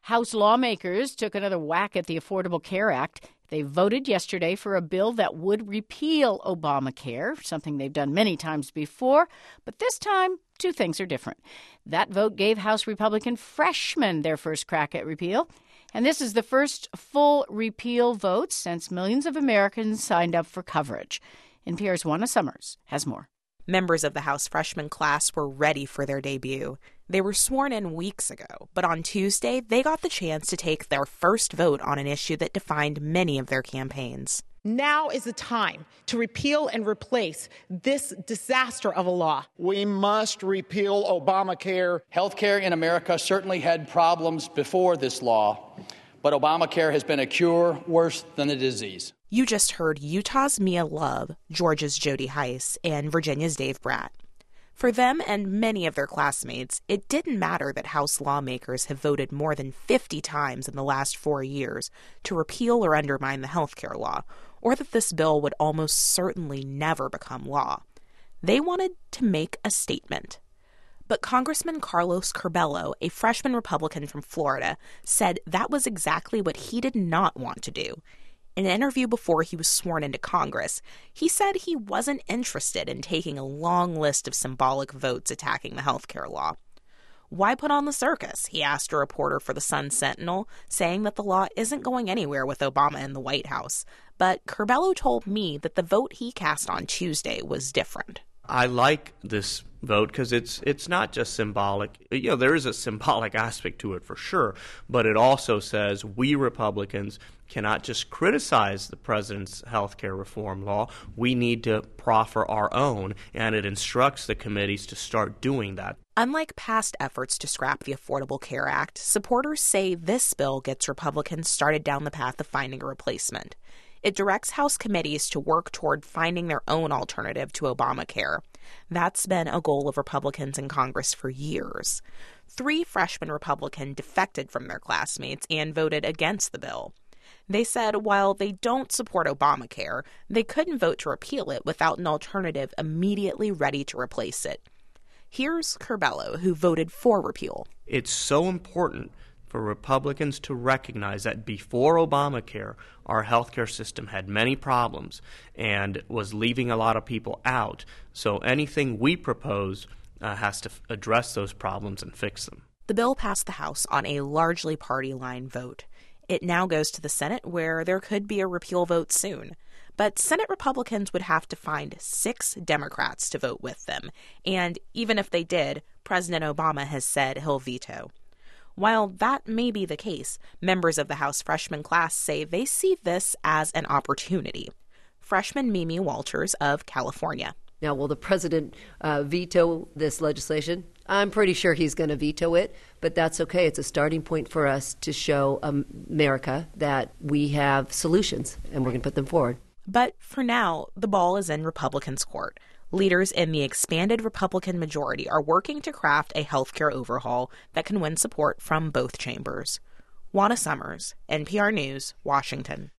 House lawmakers took another whack at the Affordable Care Act. They voted yesterday for a bill that would repeal Obamacare, something they've done many times before. But this time, two things are different. That vote gave House Republican freshmen their first crack at repeal. And this is the first full repeal vote since millions of Americans signed up for coverage. NPR's Juana Summers has more. Members of the House freshman class were ready for their debut. They were sworn in weeks ago, but on Tuesday, they got the chance to take their first vote on an issue that defined many of their campaigns. Now is the time to repeal and replace this disaster of a law. We must repeal Obamacare. Healthcare in America certainly had problems before this law, but Obamacare has been a cure worse than the disease. You just heard Utah's Mia Love, Georgia's Jody Heiss, and Virginia's Dave Bratt. For them and many of their classmates, it didn't matter that House lawmakers have voted more than 50 times in the last 4 years to repeal or undermine the health care law, or that this bill would almost certainly never become law. They wanted to make a statement. But Congressman Carlos Curbelo, a freshman Republican from Florida, said that was exactly what he did not want to do. In an interview before he was sworn into Congress, he said he wasn't interested in taking a long list of symbolic votes attacking the health care law. Why put on the circus? He asked a reporter for the Sun-Sentinel, saying that the law isn't going anywhere with Obama in the White House. But Curbelo told me that the vote he cast on Tuesday was different. I like this vote because it's not just symbolic. You know, there is a symbolic aspect to it for sure, but it also says we Republicans cannot just criticize the president's health care reform law. We need to proffer our own, and it instructs the committees to start doing that. Unlike past efforts to scrap the Affordable Care Act, supporters say this bill gets Republicans started down the path of finding a replacement. It directs House committees to work toward finding their own alternative to Obamacare. That's been a goal of Republicans in Congress for years. 3 freshman Republicans defected from their classmates and voted against the bill. They said while they don't support Obamacare, they couldn't vote to repeal it without an alternative immediately ready to replace it. Here's Curbelo, who voted for repeal. It's so important for Republicans to recognize that before Obamacare, our healthcare system had many problems and was leaving a lot of people out. So anything we propose has to address those problems and fix them. The bill passed the House on a largely party-line vote. It now goes to the Senate, where there could be a repeal vote soon. But Senate Republicans would have to find 6 Democrats to vote with them. And even if they did, President Obama has said he'll veto. While that may be the case, members of the House freshman class say they see this as an opportunity. Freshman Mimi Walters of California. Now, will the president veto this legislation? I'm pretty sure he's going to veto it, but that's okay. It's a starting point for us to show America that we have solutions, and we're going to put them forward. But for now, the ball is in Republicans' court. Leaders in the expanded Republican majority are working to craft a healthcare overhaul that can win support from both chambers. Juana Summers, NPR News, Washington.